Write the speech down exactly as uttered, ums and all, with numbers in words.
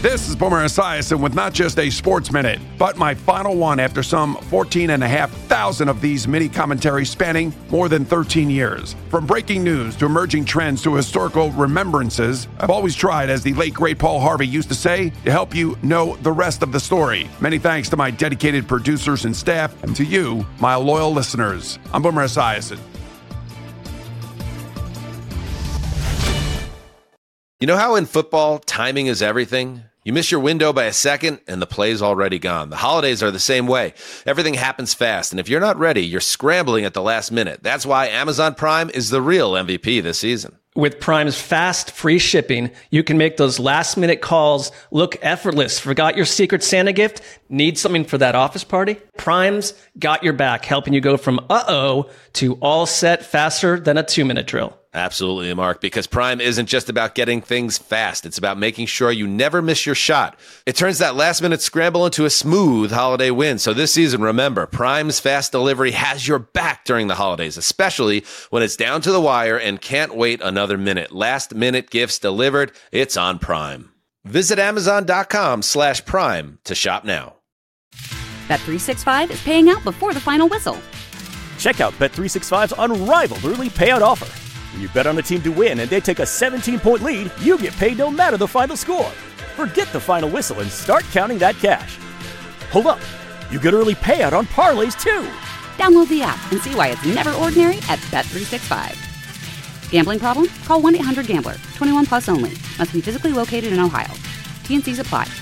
This is Boomer Esiason with not just a sports minute, but my final one after some fourteen and a half thousand of these mini commentaries spanning more than thirteen years. From breaking news to emerging trends to historical remembrances, I've always tried, as the late great Paul Harvey used to say, to help you know the rest of the story. Many thanks to my dedicated producers and staff, and to you, my loyal listeners. I'm Boomer Esiason. You know how in football, timing is everything? You miss your window by a second, and the play's already gone. The holidays are the same way. Everything happens fast, and if you're not ready, you're scrambling at the last minute. That's why Amazon Prime is the real M V P this season. With Prime's fast, free shipping, you can make those last-minute calls look effortless. Forgot your Secret Santa gift? Need something for that office party? Prime's got your back, helping you go from uh-oh to all set faster than a two-minute drill. Absolutely, Mark, because Prime isn't just about getting things fast. It's about making sure you never miss your shot. It turns that last-minute scramble into a smooth holiday win. So this season, remember, Prime's fast delivery has your back during the holidays, especially when it's down to the wire and can't wait another minute. Last-minute gifts delivered. It's on Prime. Visit Amazon.com slash Prime to shop now. Bet three sixty-five is paying out before the final whistle. Check out Bet three sixty-five's unrivaled early payout offer. When you bet on a team to win and they take a seventeen-point lead, you get paid no matter the final score. Forget the final whistle and start counting that cash. Hold up. You get early payout on parlays, too. Download the app and see why it's never ordinary at Bet three sixty-five. Gambling problem? Call one eight hundred gambler. twenty-one plus only. Must be physically located in Ohio. T and C's apply.